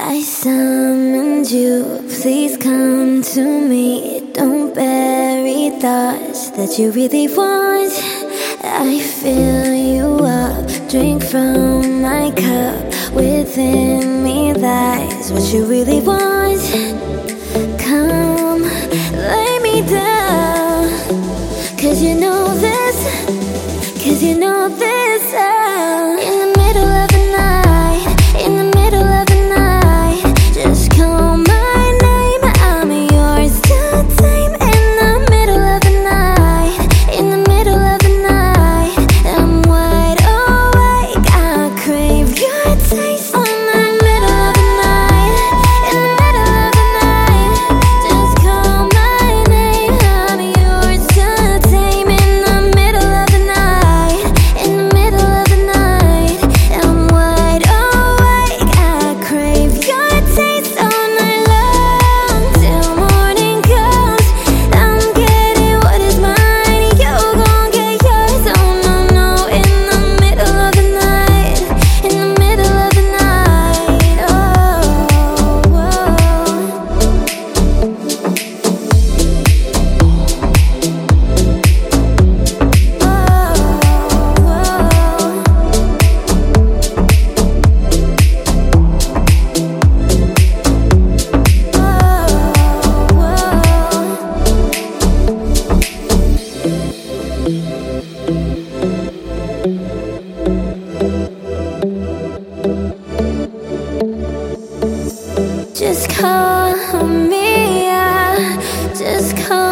I summoned you, please come to me. Don't bury thoughts that you really want. I fill you up, drink from my cup. Within me lies what you really want. Come, lay me down, 'cause you know this, 'cause you know this sound. In the middle of the night, in the middle of the night, just call my name, I'm yours to tame. In the middle of the night, in the middle of the night, I'm wide awake, I crave your taste. In the middle of the night, in the middle of the night, just call my name, I'm yours to tame. In the middle of the night, in the middle of the night, I'm wide awake, I crave your taste all night long. Till morning comes, I'm getting what is mine, you gon' get yours. Oh no, no. In the middle of the night, in the middle of the night, oh, just call me, yeah, just call